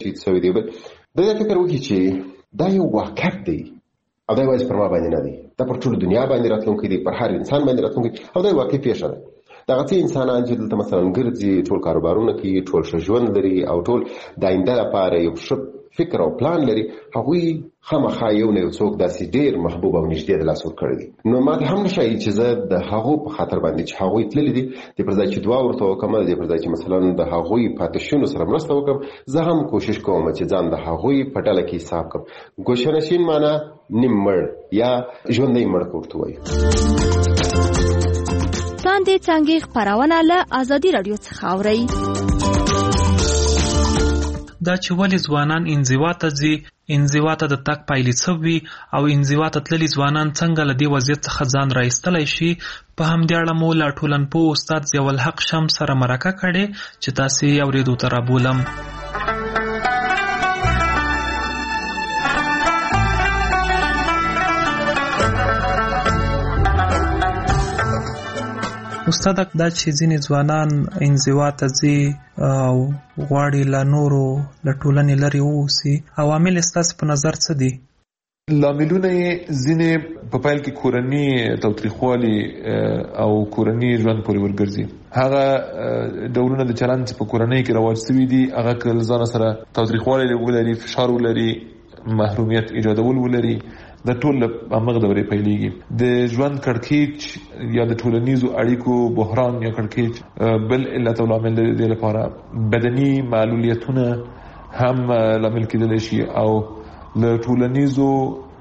تجدید شوی دی. دا فکر وکړي چې دا یو واقعیت دی او دا یوازې پر ما باندې نه دی، دا پر ټول دنیا باندې راتلونکی دی، پر هر انسان باندې راتلونکی، او دا واقعي پیښه ده. دغه څه انسانان چې دلته مثلا ګرځي، ټول کاروبارونه کوي، ټول ښه ژوند لري او ټول د آینده لپاره یو ښه فکر او پلان لري، هغوی خامخا یو نه یو څوک داسې ډېر محبوب او نږدې د لاس ورکړی دي. نو ما ته هم نه ښایي چې زه د هغو په خاطر باندې چې هغوی تللي دي د پر ځای چې دعا ورته وکړم، د پر ځای چې مثلا د هغوی پاتې شونو سره مرسته وکړم، زه هم کوشش کوم چې ځان د هغوی په ډله کې حساب کړم. ګوښه‌نشین معنا نیم مړ یا ژوندی مړ ورته وایي. لاندې څنګه خبرونه له ازادي رادیو څخه اورئ. دا چې ولې ځوانان انزوا ته ځي، انزوا ته د تګ پایلې څه وي او انزوا ته تللي ځوانان څنګه له دې وضعیت څخه ځان راایستلی شي، په همدې اړه مو له ټولنپوه استاد ضیاءالحق شمس سره مرکه کړې چې تاسې یې اورېدو ته رابولم. استاد، دا چې ځینې ځوانان انزوا ته ځي او غواړي له نورو له ټولنې لرې واوسي، عوامل ستاسو په نظر څه دي؟ لاملونه یې ځینې په پیل کې کورني تاوتریخوالي او کورني ژوند پورې ورګرځي. هغه ډولونه د چلند چې په کورنۍ کې رواج شوي دي، هغه که له ځانه سره تاوتریخوالی ولري، فشار ولري، محرومیت ایجادول ولري، د ټول همغه دورې پیلېږي. د ژوند کړکېچ یا د ټولنیزو اړیکو بحران یا کړکېچ بل علت او لامل د دې لپاره بدني معلولیتونه هم لامل کېدلی شي، او له ټولنیزو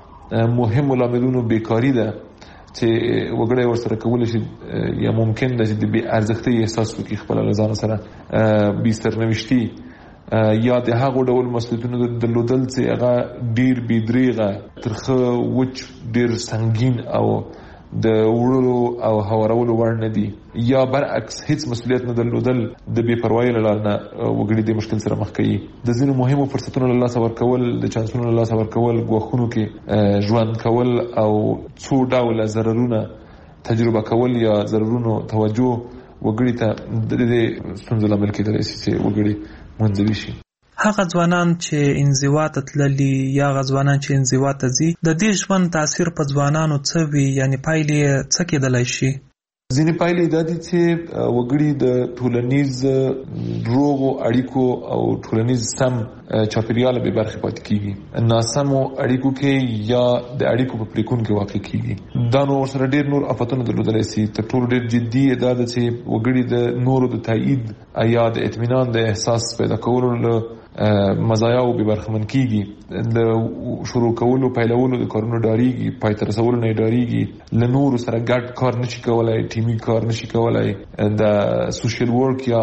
مهمو لاملونو بیکاري ده چې وګړی ورسره کولی شي یا ممکن ده چې د بې ارزښتۍ احساس وکړي خپله له ځانه سره، بې سرنوشتي یا د هغو ډول مسؤلیتونو درلودل چې هغه ډیر بې دریغه، ترخه، وچ، ډیر سنګین او د وړلو او هوارولو وړ نه دي، یا برعکس هیڅ مسؤلیت نه درلودل د بې پروایۍ له لارې نه وګړي د مشکل سره مخ کوي. د ځینو مهمو فرصتونو له لاسه ورکول، د چانسونو له لاسه ورکول، ګواښونو کې ژوند کول او څو ډوله ضررونه تجربه کول یا ضررونو توجه وګړي ته د دې ستونزو لامل کېدلی شي چې وګړي منزوي شي. هغه ځوانان چې انزوا ته تللي یا هغه ځوانان چې انزوا ته ځي، د دې ژوند تاثیر په ځوانانو څه وي؟ یعنی پایلې څه کېدلی شي؟ ځینې پایلې دا دي چې وګړي د ټولنیز روغو اړیکو او ټولنیز سم چاپیریال به برخې پاتې کیږي، ناسمو اړیکو کې یا د اړیکو په پریکون کې واقع کیږي. دا نور سره ډېر نور آفتونه درلودلی شي. تر ټولو ډېر جدي دا ده چې وګړي د نورو د تایید یا د اطمینان د احساس پیدا کولو له مزایاو به برخمن کیږي، د شروع کولو پیلولو د کارونو ډاریږي، پای ته رسولو نه ډاریږي، له نورو سره ګډ کار نشي کولای، ټیمي کار نشي کولای، د سوشل ورک یا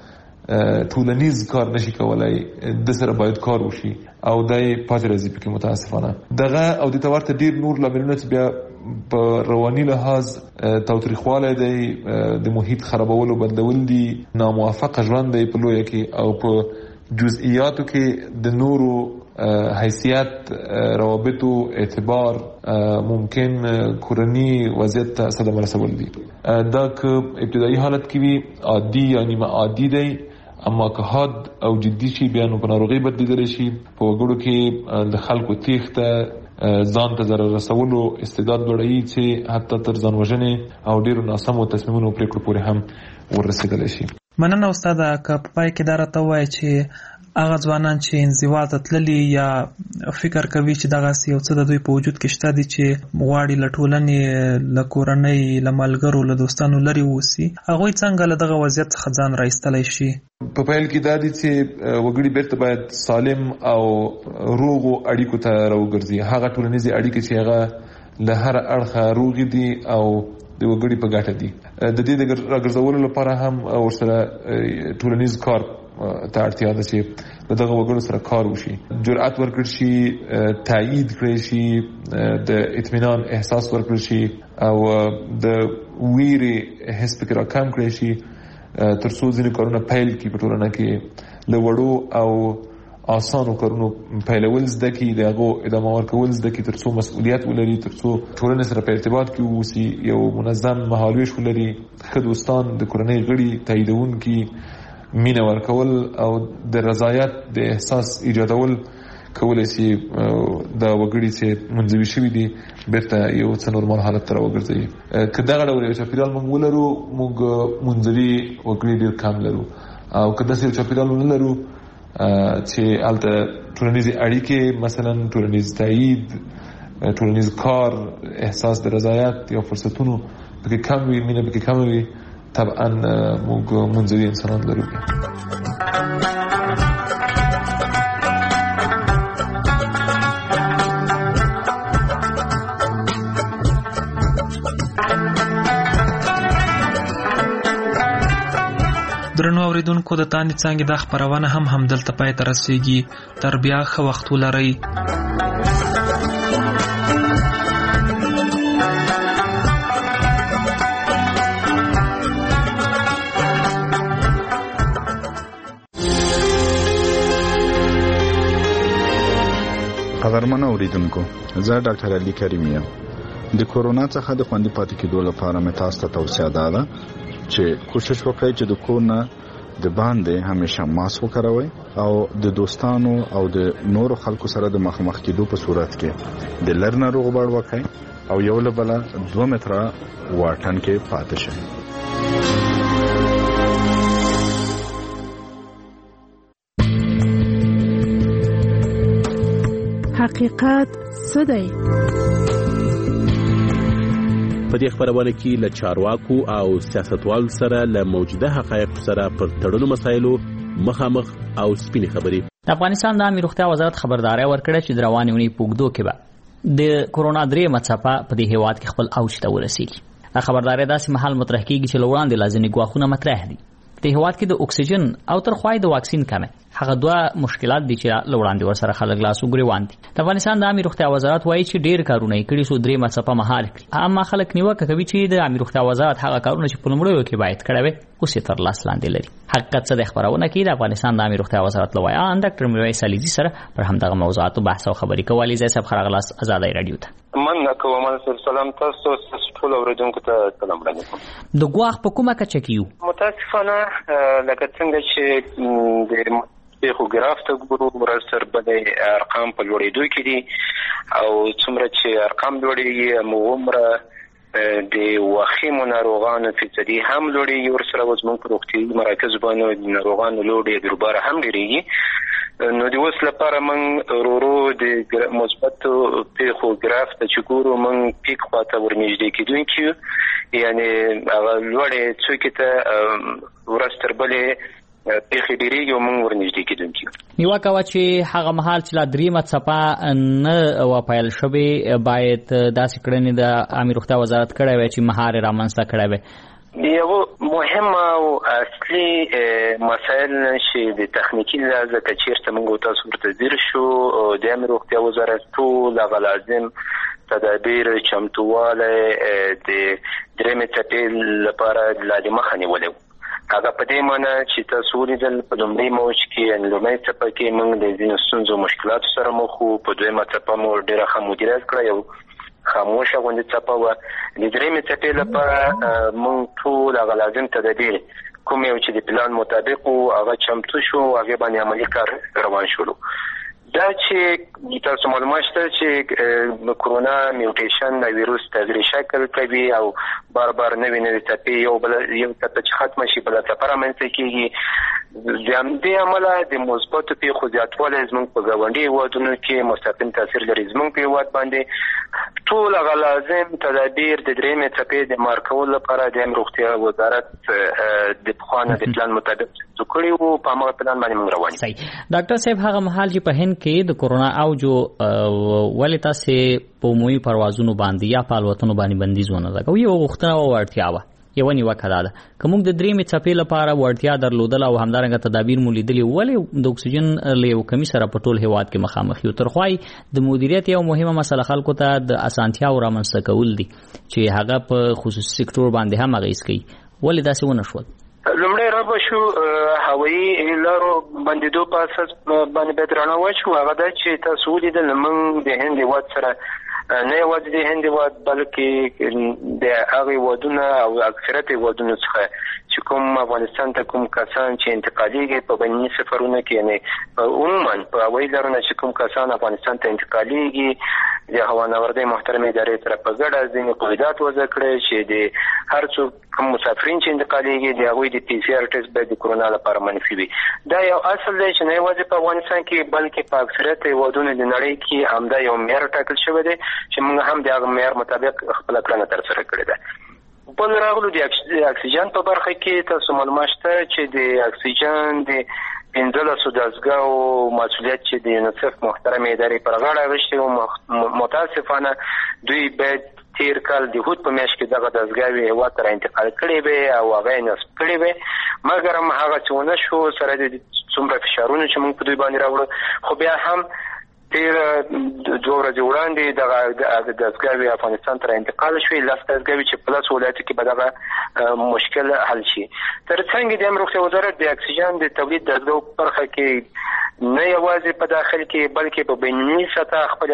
ټولنیز کار نشي کولای، د سره باید کار وشي او دای پاتې راځي پکې متاسفانه. دغه او د تورته ډیر نور لاملونه چې بیا په رواني لحاظ تاوتریخوالی دی، د محیط خرابولو بندول دي، ناموافقه ژوند دی په لویه کې، او په جزئیاتو کې د نورو حیثیت، روابطو، اعتبار، ممکن کورنی وضعیت ته صدمه رسول دي. دا که ابتدایي حالت کې وي عادي یا نیمه عادي دی، اما که حاد او جدي شي بیا نو په ناروغۍ بدلیدلی شي. په وګړو کې د خلکو تیښته، ځان ته ضرر رسولو استعداد لوړوي چې حتی تر ځان وژنې او ډېرو ناسمو تصمیمونو او پرېکړو پورې هم ورسېدلی شي. مننه استاده. که په پای کې دا راته ووایې چې هغه ځوانان چې انزوا ته تللي یا فکر کوي چې دغسې یو څه د دوی په وجود کې شته دي چې غواړي له ټولنې، له کورنۍ، له ملګرو، له دوستانو لرې واوسي، هغوی څنګه له دغه وضعیت څخه ځان راایستلی شي؟ په پیل کې دا دي چې وګړي بیرته باید سالم او روغو اړیکو ته راوګرځي. هغه ټولنیزې اړیکې چې هغه له هر اړخه روغې دي او د وګړي په ګټه دي، د دې د راګرځولو لپاره هم ورسره ټولنیز کار ته اړتیا ده چې د دغه وګړو سره کار وشي، جرأت ورکړل شي، تایید کړی شي، د اطمینان احساس ورکړل شي او د ویرې حس پکې راکم کړی شي، تر څو ځینې کارونه پیل کړي په ټولنه کې. له وړو او آسانو کارونو پیلول زده کړي، د هغو ادامه ورکول زده کړي، تر څو مسؤلیت ولري، تر څو ټولنې سره په ارتباط کې واوسي، یو منظم مهالویش ولري، ښه دوستان، د کورنۍ غړي تاییدونکي، مینه ورکول او د رضایت د احساس ایجادول کولای شي د وګړي چې منځوي شوي دي بیرته یو څه نورمال حالت ته راوګرځوي. که دغه ډول یو چاپیریال موږ ولرو موږ منځوي وګړي ډېر کم لرو، او که داسې یو چاپیریال ونه لرو چې هلته ټولنیزې اړیکې مثلا ټولنیز تایید، ټولنیز کار، احساس د رضایت یا فرصتونو پکې کم وي، مینه پکې کم وي، طبعا موږ منځوي انسانان لرو. درنو اوریدونکو، د تانې څانګې دا خپرونه هم دلته پای ته رسیږي. تر بیا ښه وخت ولرئ. قدرمن اوریدونکو، زه ډاکټر علي کریم یم. د کورونا څخه د خوندي پاتې کېدو لپاره مې تاسو ته توصیه ده چې کوشش وکړئ چې د کور نه د باندې همیشه ماسک وکاروئ او د دوستانو او د نورو خلکو سره د مخامخ کېدو په صورت کې د لر نه روغبړ وکړئ او یو له بله 2 متره واټن کې پاتې شئ. حقیقت څه دی؟ په دې خبرونه کې له چارواکو او سیاستوالو سره له موجوده حقایقو سره پر تړلو مسایلو مخامخ او سپینې خبرې. د افغانستان د عامه روغتیا وزارت خبرداري ورکړه چې د روانې اونۍ په اوږدو کې به د کورونا 3 څپه په دې هیواد کې خپل اوج ته ورسیږي. دا خبرداري داسې مهال مطرح کیږي چې لوړاندې لازمي ګواښونه مطرح دي. د هیواد کې د اکسیجن او ترخوای د واکسین کمه هغه 2 مشکلات دي چې لوړاندې ورسره خلک لاس وګریوان دي. د افغانستان د عامه روغتیا وزارت وایي چې ډیر کارونه یې کړي سو 3 څپه مهار کړي، اما خلک نیوکه کوي چې د عامه روغتیا وزارت هغه کارونه چې په لومړیو کې باید کړي وي اوس یې تر لاس لاندې لري. حقیقت څه د خبرونه کې د افغانستان د عامه روغتیا وزارت لوی ان ډاکټر میرویس علیزي سره پر همدغه موضوعاتو بحث او خبرې کولې. زه صاحب خرغلاس آزادۍ رادیو ته من کوم سلام تاسو ټول اوریدونکو ته سلام علیکم. د ګواښ په کومه کچه کیو؟ متاسفانه لکه څنګه چې د پیخوګراف ته ګورو ورسره بلې ارقام په لوړېدو کې دي او څومره چې ارقام لوړېږي مومره د وخیمو ناروغانو فیصدي هم لوړېږي، ورسره زموږ په روغتیایي مراکزو باندې د ناروغانو لوډ یې بیروباره هم ډېرېږي. نو د اوس لپاره موږ ورو د مثبتو پیخوګراف ته چې ګورو موږ پیک خواته ورنږدې کېدونکي یو، یعنې هغه لوړې څوکې ته ورځ تر بلې پیښې ډېرېږي او موږ ورنږدې کېدونکي یو. نیوکه وه چې هغه مهال چې لا 3 څپه نه وپیل شوې باید داسې کړنې د عامه روغتیا وزارت کړی وی چې مهار یې رامنځته کړی وی. یو مهمه او اصلي مسایل چې د تخنیکي لحاظه که چېرته موږ تاسو ورته ځیر شو د عامه روغتیا وزارت ټول هغه لازم تدابیر چمتووالی د 3 څپې لپاره لا د مخه نیولی و. هغه په دې معنی چې تاسو ولیدل په لومړي موج کې لومړۍ څپه کې موږ د ځینو ستونزو مشکلاتو سره مخ وو، په 2 څپه مو ډېره ښه مدیریت کړه، یو خاموشه غوندې څپه وه. د 3 څپې لپاره موږ ټول هغه لازم تدابیر کوم یو چې د پلان مطابق وو هغه چمتو شو، هغې باندې عملي کار روان شولو. دا چې تاسو معلومات شته چې کرونا میوټیشن د ویروس تغییر شکل کوي او بار بار نوې څپې یو څپه چې ختمه شي بله څپه رامنځته کېږي. د همدې امله د مثبتو پیښو زیاتوالی زموږ په ګاونډي هېوادونو کې مستقیم تاثیر لري. زموږ په هېواد باندې ټول هغه لازم تدابیر د 3 څپې د مار کولو لپاره د عامه روغتیا وزارت د پخوا نه د پلان مطابق چمتو کړي وو، په هماغه پلان باندې موږ روان یو. ډاکټر صاحب هغه مهال چې په هند کې د کورونا اوجو ولې تاسې په عمومي پروازونو باندې یا په الوتنو باندې بندیز ونه لګوئ؟ یوه غوښتنه او اړتیا وه، یوه نیوکه دا ده که موږ د 3 څپې لپاره وړتیا درلودله او همدارنګه تدابیر مو لیدلي ولې د اکسیجن له یو کمي سره په ټول هېواد کې مخامخ یو؟ ترخوای د مدیریت یو مهمه مسله خلکو ته د اسانتیاو رامنځته کول دي چې هغه په خصوصي سکتور باندې هم اغېز کوي، ولې داسې ونه شول؟ لومړی رابه شو هوایي لارو بندېدو په اساس باندې باید رڼا واچوو. هغه دا چې تاسو ولیدل موږ د هند هېواد سره نه یوازې د هند هیواد بلکې د هغه هیوادونه او اکثریت هیوادونو څخه چې کوم افغانستان ته کوم کسان چې انتقالیږي په بیني سفرونه کې، یعنی عموما په هوایي لارونه چې کوم کسان افغانستان ته انتقالیږي د هوانوردۍ محترمې ادارې سره په ګډه ځینې قواعد وضع کړي چې د هر څوک کوم مسافرین چې انتقالیږي د هغوی د PCR ټیسټ باید د کرونا لپاره منفي وي. دا یو اصل دی چې نه یوازې په افغانستان کې بلکې په اکثریت هیوادونو د نړۍ کې همدا یو معیار ټاکل شوی دی چې موږ هم د هغه معیار مطابق خپله کړنه ترسره کړې ده. بل راغلو د اکسیجن په برخه کې تاسو معلومات شته چې د اکسیجن د 15 دستګاو مسؤلیت چې د یونیسف محترمې ادارې پر غاړه اخیستی و، متاسفانه دوی باید تیر کال د هود په میاشت کې دغه دستګاوې هېواد ته رانتقال کړې وې او هغه یې نصب کړې وې، مګر هم هغه څه ونه شو سره د څومره فشارونو چې موږ په دوی باندې راوړو. خو بیا هم تیر 2 ورځې وړاندې دغه دستګاوې افغانستان ته انتقال شوې، 10 دستګاوې چې په 10 ولایتو کې به دغه مشکل حل شي. ترڅنګ د امر روغتیا وزارت د اکسیجن د تولید دستګاو په برخه کې نه یوازې په داخل کې بلکې په بیني سطح خپل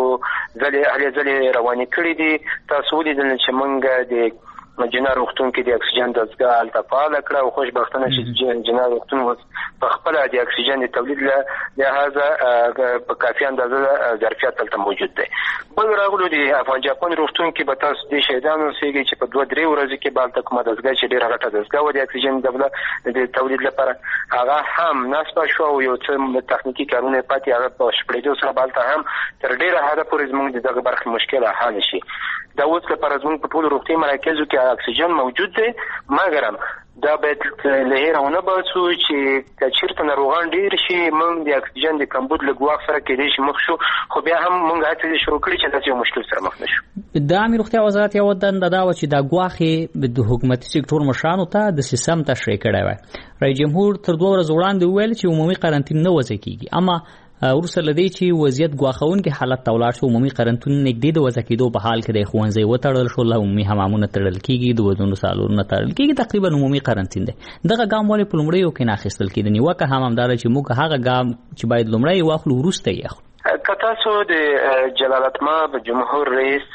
هڅې ځلې روانې کړې دي. تاسو ولیدل چې موږ د جنار روغتون کې د اکسیجن دستګاه هلته فعاله کړه او خوشبختانه چې جنار روغتون اوس په خپله د اکسیجن د تولید له لحاظه په کافي اندازه ظرفیت هلته موجود دی. بل راغلو د افغان جاپان روغتون کې به تاسو دې شهیدان اوسېږئ چې په 2-3 ورځې کې به هلته کومه دستګاه چې ډېره غټه دستګاه وه د اکسیجن د تولید لپاره هغه هم نصبه شوه او یو څه تخنیکي کارونه یې پاتې هغه په شپړېدو سره به هلته هم تر ډېره حده پورې زموږ د دغه برخې مشکل حل شي. دا اوس لپاره زموږ په ټولو روغتیايي مراکزو کې اکسیجن موجود دی، مګر هم دا باید له هیره ونه باسو چې که چېرته ناروغان ډېر شي موږ د اکسیجن د کمبود له ګواښ سره کېدای شي مخ شو، خو بیا هم موږ هڅې شروع کړي چې داسې یو مشکل سره مخ نه شو. د عامې روغتیا وزارت یوه دنده دا وه چې دا ګواښ د حکومتي سکتور مشرانو ته د سیستم تشریح کړی وی. رئیس جمهور تر 2 ورځې وړاندې وویل چې عمومي قرنطین نه وضع کېږي، اما وروسته له دې چې وضعیت ګواښونکي حالت ته ولاړ شو، عمومي قرنطین نږدې د وضع کېدو په حال کې د ښوونځي وتړل شول، عمومي حمامونه تړل کېږي، د ودونو سالونونه تړل کېږي، تقریبا عمومي قرنطین دی. دغه ګام ولې په لومړیو کې نه اخیستل کېده؟ نیوکه هم همداره چې موږ هغه ګام چې باید لومړی واخلو وروسته یې اخلو. که تاسو د جلالتمآب جمهور رئیس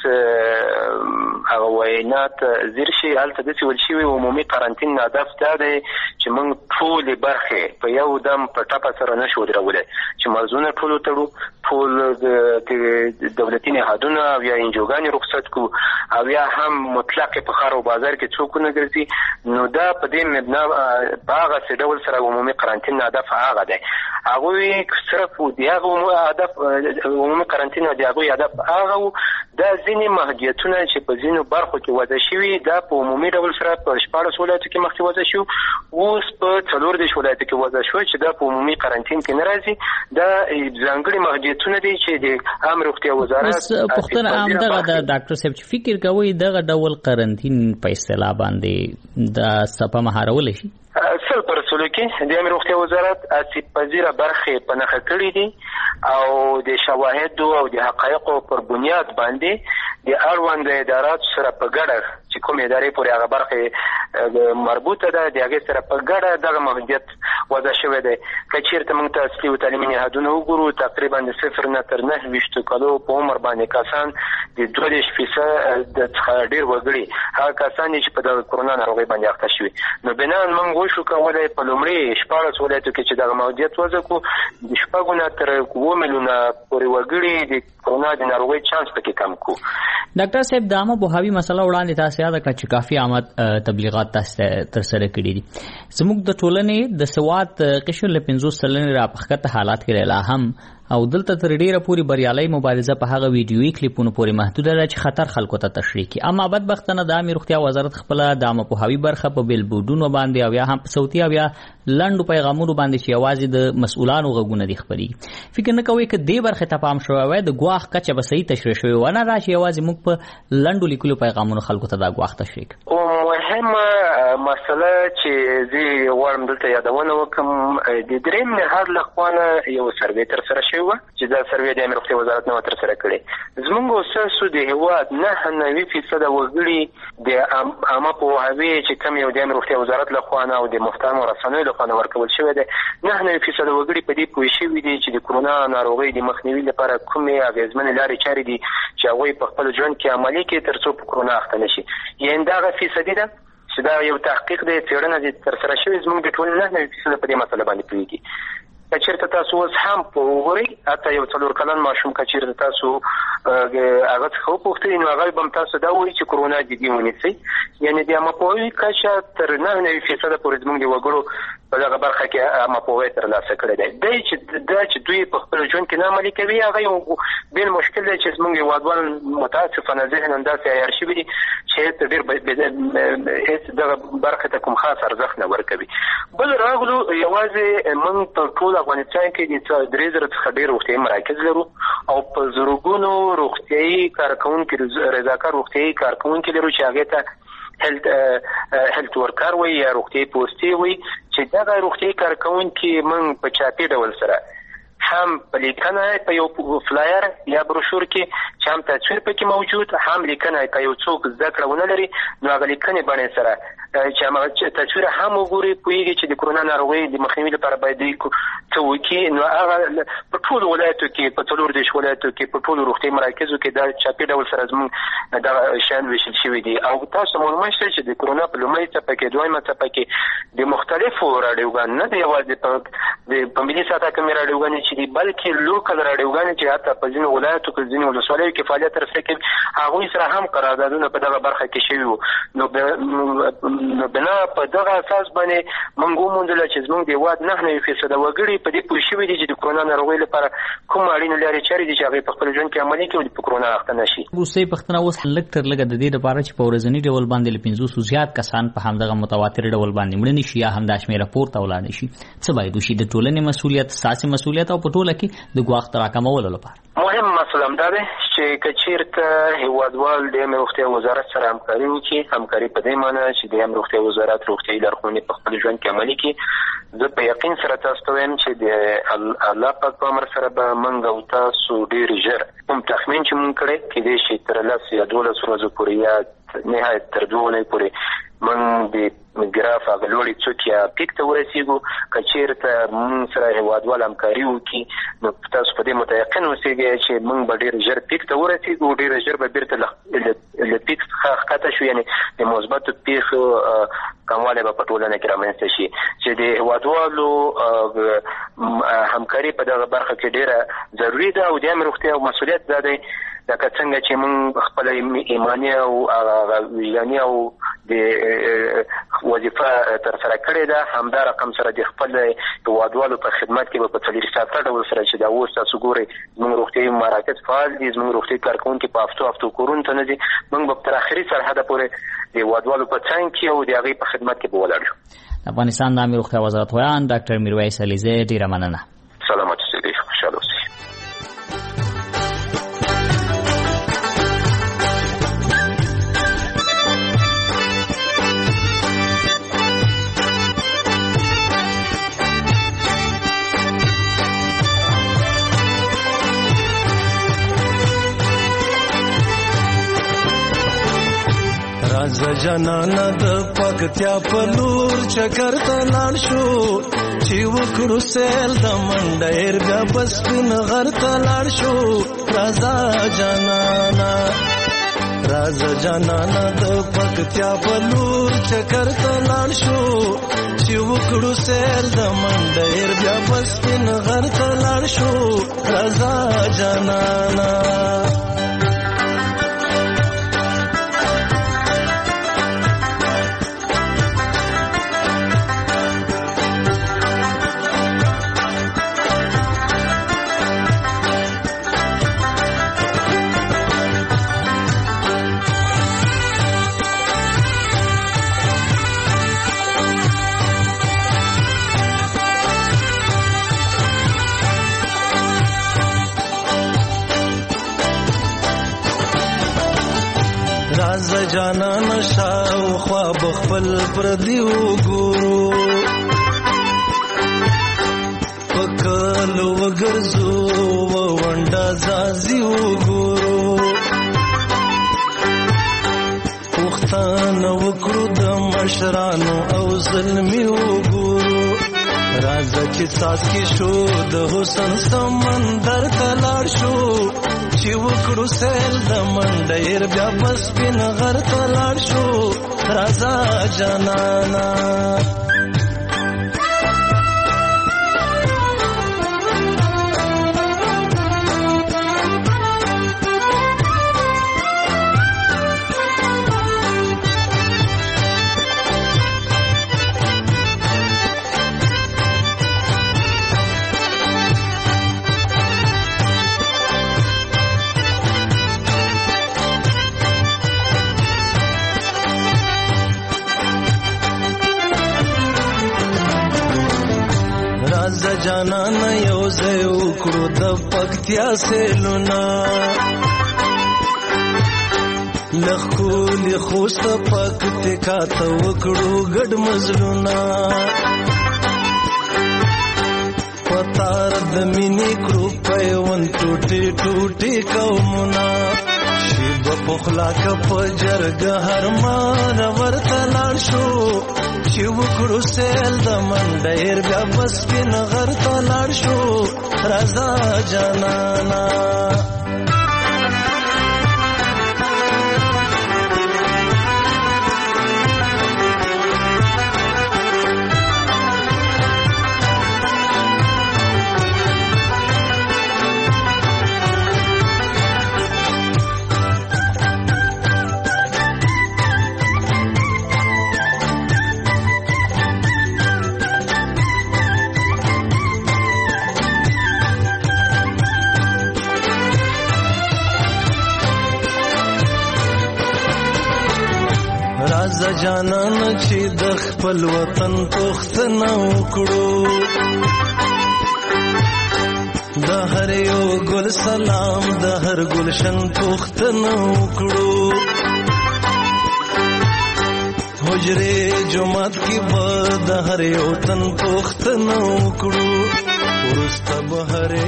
هغه وینات زیر شي هلته داسې ویل شوي عمومي قرنطین هدف دا دی چې موږ ټولې برخې په یو دم په ټپه سره نشو ودرولای، چې مرزونه ټول وتړو، ټول د دولتي نهادونه او یا انجوګانې رخصت کړو او یا هم مطلق په ښار او بازار کې څوک ونه ګرځي. نو دا په دې مبنا په هغسې ډول سره عمومي قرنطین هدف هغه دی. هغوی صرف د هغه هدف عمومي قرنطین د هغوی هدف هغه و دا ځینې محدودیتونه چې په ځینو برخو کې وضع شوي دا په عمومي ډول سره په 14 ولایتو کې مخکې وضع شو، اوس په 14 ولایتو کې وضع شو چې دا په عمومي قرنطین کې نه راځي. دا ځانګړي محدودیتونه دي چې د عامه روغتیا وزارت پوښتنه همدغه د ډاکټر صاحب چې فکر کوي دغه ډول قرنطین په اصطلاح باندې د څپه مهارولی شي. 100% کې د عامه روغتیا وزارت آسیب پذیره برخې په نښه کړي دي او د شواهدو او د حقایقو پر بنیاد باندې د اړوند اداراتو سره په ګډه چې کوم ادارې پورې هغه برخې مربوطه ده د هغې سره په ګډه دغه محدودیت وضع شوی دی. که چېرته موږ ته اصلي و تعلیمي نهادونه وګورو تقریبا د 0 نه تر 9 کالو په عمر باندې کسان د 22% څخه ډېر وګړي هغه کسان دي چې په دغه کرونا ناروغۍ باندې اخته شوي. نو بناً موږ وشو کولی په لومړي 14 ولایتو کې چې دغه محدودیت وضع کړو د 6 نه تر 7 میلیونه پورې وګړي د کرونا د ناروغۍ چانس پکې کم کړو. ډاکټر صاحب د عامه پوهاوي مسله وړاندې تاسو یاد کړه چې کافي عامه تبلیغات تاسو ترسره کړي دي. زموږ د ټولنې د سواد قشر له 50 سلنې راپخته حالات کې لا هم او دلته تر ډیره پوری بریالي مبارزه په هغه ویډیوي کلیپونو پورې محدوده ده چې خطر خلکو ته تشریح کی. اما بدبختانه د عامه روغتیا وزارت خپل د عامه پوهاوي برخه په بیلبورډونو باندې او یا هم په صوتي او یا لنډو پیغامونو باندې چې یوازې د مسؤلانو غوونه دي خبري فکر نه کوي چې دې برخه ته پام شوی وای د ګواښ کچه به صحیح تشریح شوی ونه راشي یوازې موږ په لنډو لیکلو پیغامونو خلکو ته دا ګواښ تشریح او مهمه مسله چې زه غواړم دلته یادونه وکړم د درېیم نهاد له خوا نه یو سروې ترسره شوی و چې دا سروې د امنیت وزارت نه ترسره کړې. زموږ ستاسو د هېواد 99% وګړي د عامه پوهاوی چې کوم یو د امنیت وزارت له خوا نه او د محترمو رسنیو له خوا نه ورکول شوی دی 99% وګړي په دې پوه شوي دي چې د کرونا ناروغۍ د مخنیوي لپاره کومې اغېزمنې لارې چارې دي چې هغوی په خپل ژوند کې عملي کړي تر څو په کرونا اخته نه شي. یعنې دغه فیصدي ده چې دا یو تحقیق دی څېړنه دې ترسره شوې زموږ د ټولنې 99% په دې مسله باندې پوهېږي. که چېرته تاسو اوس هم وګورئ حتی یو 4 کلن ماشوم که چېرته تاسو هغه څخه وپوښتئ نو هغه به هم تاسو دا وایي چې کرونا جدي ونیسئ. یعنې د عامه پوهاوي کچه تر 99% پورې زموږ د وګړو په دغه برخه کې عامه پوهاوی ترلاسه کړی دی. چې دوی په خپل ژوند کې نه عملي کوي هغه یو بېل مشکل دی چې زموږ هېوادوال متاسفانه ذهنا داسې عیار شوي دي چې هېڅ دغه برخې ته کوم خاص ارزښت نه ورکوي. بل راغلو یوازې موږ په ټول افغانستان کې د 3000 څخه ډېر روغتیایي مراکز لرو او په زرګونو روغتیایي کارکوونکي رضاکار روغتیایي کارکوونکي لرو چې هغې ته هیلت ورکر وي یا روغتیایي پوستې وي چې دغه روغتیایي کارکوونکي موږ په چاپي ډول سره هم په لیکنه په یو فلایر یا بروشور کې چې هم تصویر پکې موجود هم لیکنه که یو څوک زده کړه ونه لري نو هغه لیکنې بڼې سره چې هغه تصویر هم وګوري پوهېږي چې د کرونا ناروغۍ د مخنیوي لپاره باید دوی څه وکړي. نو هغه په ټولو ولایتو کې په 34 ولایتو کې په ټولو روغتیایي مراکزو کې دا چاپي ډول سره زموږ دغه شیان ویشل شوي دي. او تاسو معلومه شته چې د کرونا په لومړۍ څپه کې دویمه څپه کې د مختلفو راډیوګانو نه د یوازې په ملي سطحه کومې راډیوګانې چې دي بلکې لوکل راډیوګانې چې حتی په ځینو ولایتو کې ځینو ولسوالیو کې فعالیت ترسره کوي هغوی سره هم قراردادونه په دغه برخه کې شوي وو. نو بنا په دغه اساس باندې موږ وموندله چې زموږ د هېواد 99% وګړي په دې پوه شوي دي چې د کرونا ناروغۍ لپاره کوم اړینې لارې چارې دي چې هغوی په خپل ژوند کې عملي کړي او په کرونا اخته نه شي. وروستۍ پوښتنه اوس لږ تر لږه د دې لپاره چې په ورځني ډول باندې له 500 زیات کسان په همدغه متواتر ډول باندې مړه نه شي یا هم دا شمېره پورته ولاړ شي څه باید وشي د ټولنې مسؤلیت ستاسې مسؤلیت او په ټوله کې د ګواښ د راکمولو لپاره؟ مهم مسله همدا دی چې که چېرته هېوادوال د روغتیا وزارت سره همکاري وکړي همکاري په دې معنی چې د روغتیا وزارت روغتیایي لارښوونې په خپل ژوند کې عملي کړي. زه په یقین سره تاسو ته وایم چې د الله پاک په امر سره به موږ او تاسو ډېر ژر کوم تخمین چې موږ کړی کېدای شي تر 10 یا 12 ورځو پورې یا نهایت تر 2 اونۍ پورې موږ د ګراف هغه لوړې څوک یا پیک ته ورسېږو. که چېرته موږ سره هېوادوال همکاري وکړي نو تاسو په دې متیقن اوسېږئ چې موږ به ډېر ژر پیک ته ورسېږو ډېر ژر به بیرته له پیک څخه ښکته شو یعنې د مثبتو پیښو کموالی به په ټولنه کې رامنځته شي چې د هېوادوالو همکاري په دغه برخه کې ډېره ضروري ده. او د عامې روغتیا مسؤلیت دا دی لکه څنګه چې موږ خپله ایماني او وجداني او د وظیفه ترسره کړې ده همدا رقم سره د خپل هېوادوالو په خدمت کې به په 4 ډول سره چې دا اوس تاسو ګورئ زموږ روغتیایي مراکز فعال دي زموږ روغتیایي کارکوونکي په هفتو کورونو ته نه ځي موږ به تر اخري سرحده پورې د هېوادوالو په څنګ کې او د هغوی په خدمت کې به ولاړ شو. د افغانستان د عامې روغتیا وزارت ویان ډاکټر میرویس علیزی ډېره مننه. سلامت اوسئ خوشحاله اوسئ. راز جانانا د پکتیا په لور چکر ته لاړ شو چې وکړو سیل د منډیر بیا بس پین غر ته لاړ شو. راز جانانا د پکتیا په لور چکر ته لاړ شو چې وکړو سیل د منډیر بیا بس پین غر ته لاړ شو. رازا جانانا جانان شاو خوا بخپل پردی وګورو پکل وګرځو ونډه زازي وګورو پښتانه وکړو د مشرانو او ظلمي وګورو راځه چې څاڅکي شو د حسن سمندر ته لاړ شو چې وکړو سیل د منډیر بیا بس سپین غر ته لاړ شو راځه جانانا جانان یو ځای وکړو د پکتیا سیلونه لخولی خوست پکتیکا ته وکړو ګډ مزلونه پتار د مینې کړو پیون ټوټي ټوټي قومونه شیب پخلا کپ جرګه هرمان ورته لاړ شو چې وکړو سیل د منډیر بیا بس سپین غر ته لاړ شو راځه جانانا راځه جانان چې د خپل وطن پوښتنه وکړو د هر یو ګل سلام د هر ګلشن پوښتنه وکړو حجرې جمعات کې به د هر یو تن پوښتنه وکړو وروسته به هر